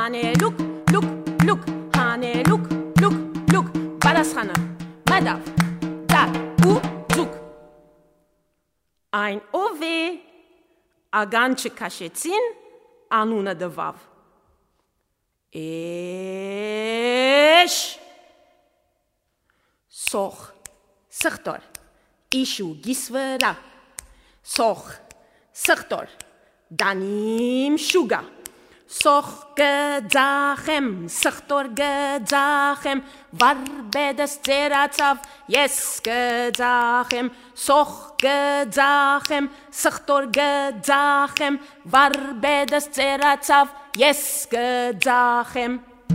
հանելուկ, լուկ, լուկ, հանելուկ, լուկ, լուկ, Բարասխանը, մադավ, դար ու ձուկ։ Այն ով է, ագանչը քաշեցին, անունը դվավ։ Էշ Սոխ, սխտոր, իշու գիսվրա, Սոխ, սխտոր, դանիմ շուգա, Սոխ գձախեմ, սխտոր գձախեմ, վարբեդս ծերացավ, ես գձախեմ, Սոխ գձախեմ, սխտոր գձախեմ, վարբեդս ծերացավ, ես գձախեմ։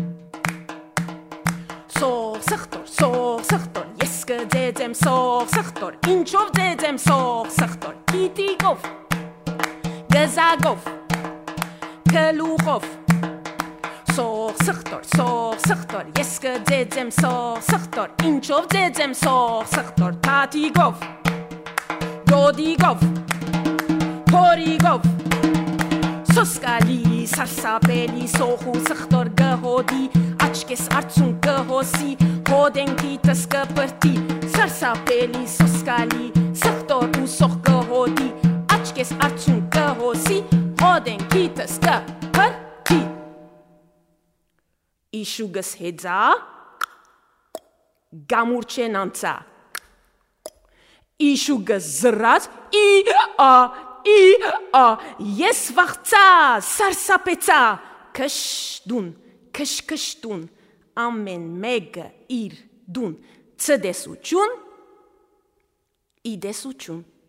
Սոխ, սխտոր, ես գձեձեմ, Սոխ, սխտոր, ինչով ձեձեմ, Սոխ, սխտոր, կիտիկով, գզագով, գլուխով, Սոխ, սխտոր, ես գձեձեմ, Սոխ, սխտոր, ինչով ձեձեմ, Սոխ, սխտոր, թաթիկով, դոդիկով, փորիկով, Սոսկալի, սարսապելի, սոխու սխտոր գհոդի, աչկես արցուն գհոսի, հոդենքիտս կպրտի, սարսապելի, սոսկալի, սխտոր ու սոխ գհոդի, աչկես արցուն գհոսի, հոդենքիտս կպրտի։ Իշուգս հեծա, գամուրջեն անցա, Իշուգս զրած, ես վախծա, սարսապեցա, քշքշտուն, ամեն մեկը իր դուն, ցդեսություն, իդեսություն։